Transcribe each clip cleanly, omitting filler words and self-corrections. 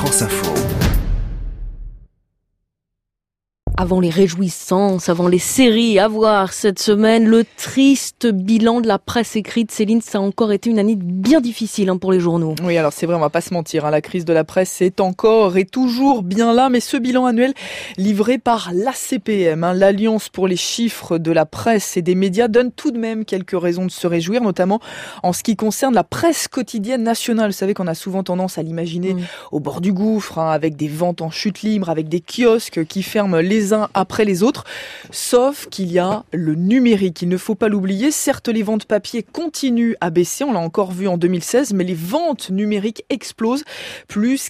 France Info. Avant les réjouissances, avant les séries à voir cette semaine, le triste bilan de la presse écrite. Céline, ça a encore été une année bien difficile pour les journaux. Oui, alors c'est vrai, on va pas se mentir, la crise de la presse est encore et toujours bien là, mais ce bilan annuel livré par l'ACPM, l'Alliance pour les chiffres de la presse et des médias, donne tout de même quelques raisons de se réjouir, notamment en ce qui concerne la presse quotidienne nationale. Vous savez qu'on a souvent tendance à l'imaginer au bord du gouffre, avec des ventes en chute libre, avec des kiosques qui ferment les uns après les autres, sauf qu'il y a le numérique. Il ne faut pas l'oublier. Certes, les ventes papier continuent à baisser, on l'a encore vu en 2016, mais les ventes numériques explosent, plus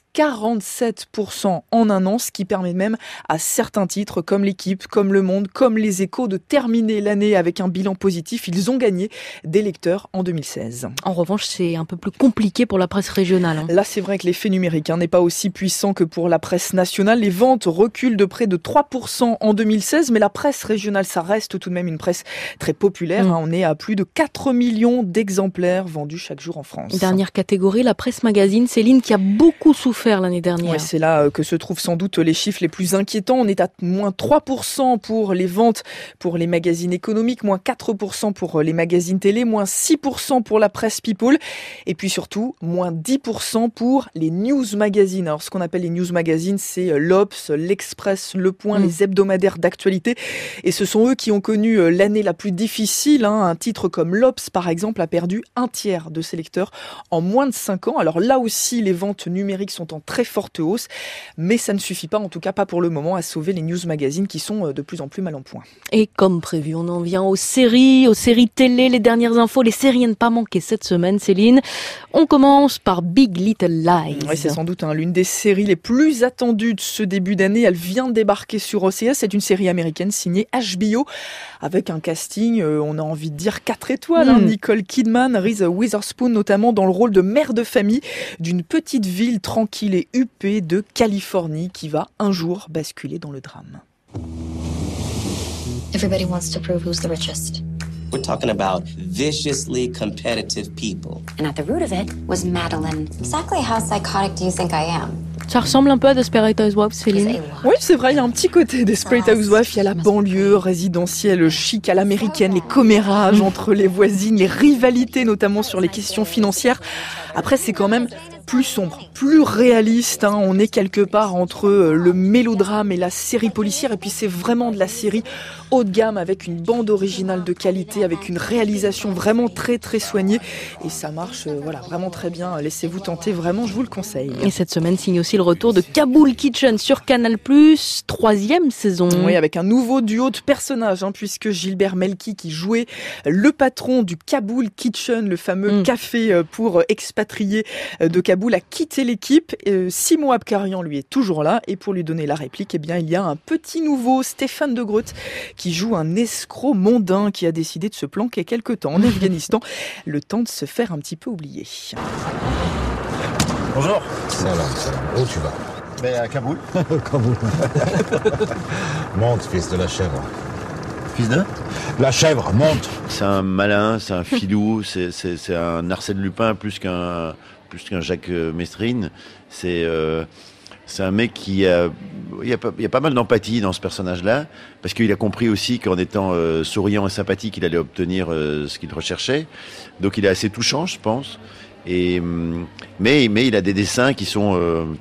47% en un an, ce qui permet même à certains titres comme l'Équipe, comme Le Monde, comme Les Échos de terminer l'année avec un bilan positif. Ils ont gagné des lecteurs en 2016. En revanche, c'est un peu plus compliqué pour la presse régionale. Là, c'est vrai que l'effet numérique n'est pas aussi puissant que pour la presse nationale. Les ventes reculent de près de 3% en 2016, mais la presse régionale, ça reste tout de même une presse très populaire. On est à plus de 4 millions d'exemplaires vendus chaque jour en France. Dernière catégorie, la presse magazine, Céline, qui a beaucoup souffert l'année dernière. Oui, c'est là que se trouvent sans doute les chiffres les plus inquiétants. On est à moins 3% pour les ventes pour les magazines économiques, moins 4% pour les magazines télé, moins 6% pour la presse people, et puis surtout, moins 10% pour les news magazines. Alors, ce qu'on appelle les news magazines, c'est l'Obs, l'Express, Le Point, les hebdomadaires d'actualité. Et ce sont eux qui ont connu l'année la plus difficile. Un titre comme l'Obs, par exemple, a perdu un tiers de ses lecteurs en moins de 5 ans. Alors là aussi, les ventes numériques sont en très forte hausse. Mais ça ne suffit pas, en tout cas pas pour le moment, à sauver les news magazines qui sont de plus en plus mal en point. Et comme prévu, on en vient aux séries télé, les dernières infos, les séries à ne pas manquer cette semaine, Céline. On commence par Big Little Lies. Oui, c'est sans doute l'une des séries les plus attendues de ce début d'année. Elle vient de débarquer sur OCS. C'est une série américaine signée HBO avec un casting, on a envie de dire 4 étoiles. Nicole Kidman, Reese Witherspoon notamment dans le rôle de mère de famille d'une petite ville tranquille et huppée de Californie qui va un jour basculer dans le drame. Everybody wants to prove who's the richest. We're talking about viciously competitive people. And at the root of it was Madeline. Exactly how psychotic do you think I am? Ça ressemble un peu à Desperate Housewives, Céline. Oui, c'est vrai, il y a un petit côté Desperate Housewives. Il y a la banlieue résidentielle chic à l'américaine, les commérages entre les voisines, les rivalités notamment sur les questions financières. Après, c'est quand même plus sombre, plus réaliste. On est quelque part entre le mélodrame et la série policière. Et puis c'est vraiment de la série haut de gamme avec une bande originale de qualité, avec une réalisation vraiment très très soignée. Et ça marche vraiment très bien. Laissez-vous tenter, vraiment, je vous le conseille. Et cette semaine signe aussi le retour de Kaboul Kitchen sur Canal+, 3e saison. Oui, avec un nouveau duo de personnages, puisque Gilbert Melki, qui jouait le patron du Kaboul Kitchen, le fameux café pour expatriés de Kaboul, a quitté l'équipe. Simon Abkarian, lui, est toujours là. Et pour lui donner la réplique, il y a un petit nouveau, Stéphane de Groot, qui joue un escroc mondain qui a décidé de se planquer quelque temps en Afghanistan, le temps de se faire un petit peu oublier. Bonjour. Salam. Où tu vas? Mais à Kaboul. Kaboul. Monte, fils de la chèvre. Fils de? La chèvre, monte. C'est un malin, c'est un filou, c'est un Arsène Lupin plus qu'un Jacques Mestrine. C'est un mec il y a pas mal d'empathie dans ce personnage-là, parce qu'il a compris aussi qu'en étant souriant et sympathique, il allait obtenir ce qu'il recherchait. Donc il est assez touchant, je pense. Mais il a des dessins qui sont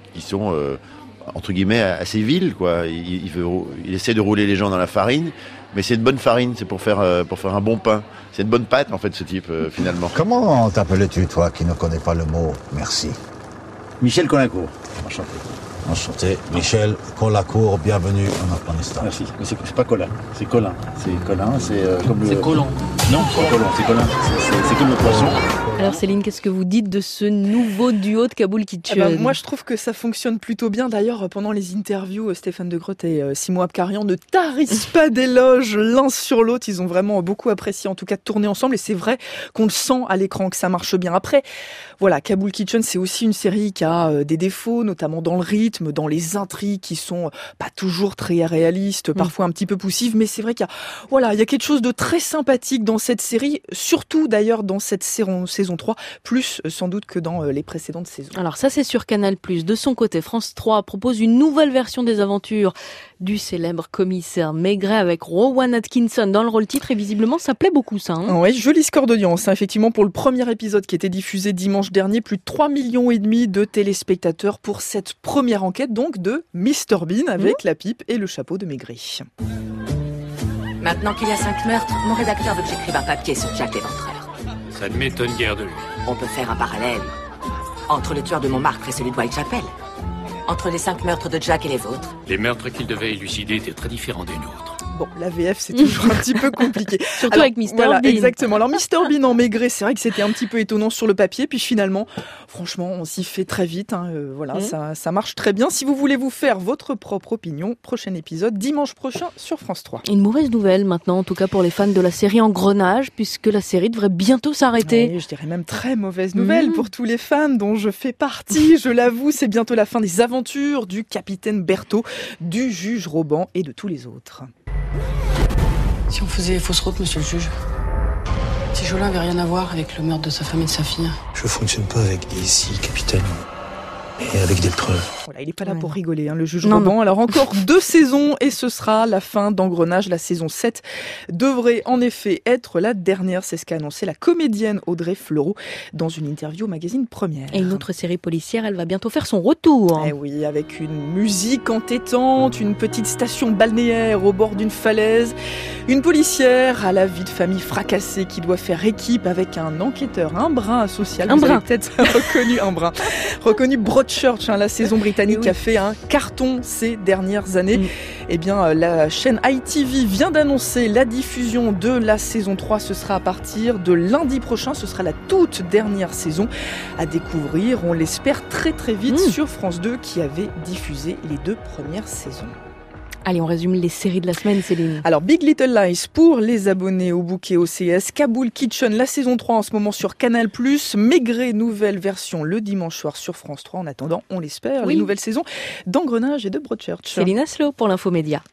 entre guillemets assez vils, quoi. Il essaie de rouler les gens dans la farine, mais c'est une bonne farine, c'est pour faire un bon pain. C'est une bonne pâte en fait, ce type finalement. Comment t'appelles-tu, toi, qui ne connais pas le mot merci? Michel Colincourt. Enchanté. Enchanté. Michel Colincourt, bienvenue en Afghanistan. Merci. Mais c'est pas Colin, c'est Colin. C'est Colin, c'est comme le... C'est Colin. Non, c'est pas Colin, c'est Colin. C'est comme le poisson. Alors Céline, qu'est-ce que vous dites de ce nouveau duo de Kaboul Kitchen? Moi, je trouve que ça fonctionne plutôt bien. D'ailleurs, pendant les interviews, Stéphane de Groot et Simon Abkarian ne tarissent pas d'éloges l'un sur l'autre. Ils ont vraiment beaucoup apprécié, en tout cas, de tourner ensemble. Et c'est vrai qu'on le sent à l'écran, que ça marche bien. Après, voilà, Kaboul Kitchen, c'est aussi une série qui a des défauts, notamment dans le rythme, dans les intrigues qui sont pas toujours très réalistes, parfois un petit peu poussives. Mais c'est vrai qu'il y a quelque chose de très sympathique dans cette série, surtout d'ailleurs dans cette saison saison 3, plus sans doute que dans les précédentes saisons. Alors ça c'est sur Canal+. De son côté, France 3 propose une nouvelle version des aventures du célèbre commissaire Maigret avec Rowan Atkinson dans le rôle titre et visiblement ça plaît beaucoup ça. Oui, joli score d'audience. Effectivement, pour le premier épisode qui était diffusé dimanche dernier, plus de 3,5 millions de téléspectateurs pour cette première enquête donc de Mr Bean avec la pipe et le chapeau de Maigret. Maintenant qu'il y a 5 meurtres, mon rédacteur veut que j'écrive un papier sur Jack l'Éventreur. Ça ne m'étonne guère de lui. On peut faire un parallèle entre le tueur de Montmartre et celui de Whitechapel. Entre les 5 meurtres de Jack et les vôtres. Les meurtres qu'il devait élucider étaient très différents des nôtres. Bon, la VF, c'est toujours un petit peu compliqué. Surtout avec Mr Bean. Exactement. Alors, Mr Bean en Maigret, c'est vrai que c'était un petit peu étonnant sur le papier. Puis finalement, franchement, on s'y fait très vite. Ça marche très bien. Si vous voulez vous faire votre propre opinion, prochain épisode, dimanche prochain sur France 3. Une mauvaise nouvelle maintenant, en tout cas pour les fans de la série Engrenage, puisque la série devrait bientôt s'arrêter. Oui, je dirais même très mauvaise nouvelle pour tous les fans dont je fais partie. Je l'avoue, c'est bientôt la fin des aventures du capitaine Berthaud, du juge Roban et de tous les autres. Si on faisait fausse route, monsieur le juge? Si Jolin avait rien à voir avec le meurtre de sa femme et de sa fille? Je fonctionne pas avec des si, capitaine. Et avec des preuves. Voilà, il n'est pas là pour rigoler, le juge Roban. Alors encore 2 saisons et ce sera la fin d'Engrenage. La saison 7 devrait en effet être la dernière. C'est ce qu'a annoncé la comédienne Audrey Fleurot dans une interview au magazine Première. Et une autre série policière, elle va bientôt faire son retour. Eh oui, avec une musique entêtante, une petite station balnéaire au bord d'une falaise, une policière à la vie de famille fracassée qui doit faire équipe avec un enquêteur, un brin asocial. Vous avez peut-être reconnu un brin. Reconnu Broadchurch, la saison britannique a fait un carton ces dernières années. Eh bien, la chaîne ITV vient d'annoncer la diffusion de la saison 3. Ce sera à partir de lundi prochain. Ce sera la toute dernière saison à découvrir, on l'espère, très très vite sur France 2 qui avait diffusé les 2 premières saisons. Allez, on résume les séries de la semaine, Céline. Alors, Big Little Lies pour les abonnés au bouquet OCS. Kaboul Kitchen, la saison 3 en ce moment sur Canal+. Maigret, nouvelle version le dimanche soir sur France 3. En attendant, on l'espère, les nouvelles saisons d'Engrenage et de Broadchurch. Céline Aslo pour l'Infomédia.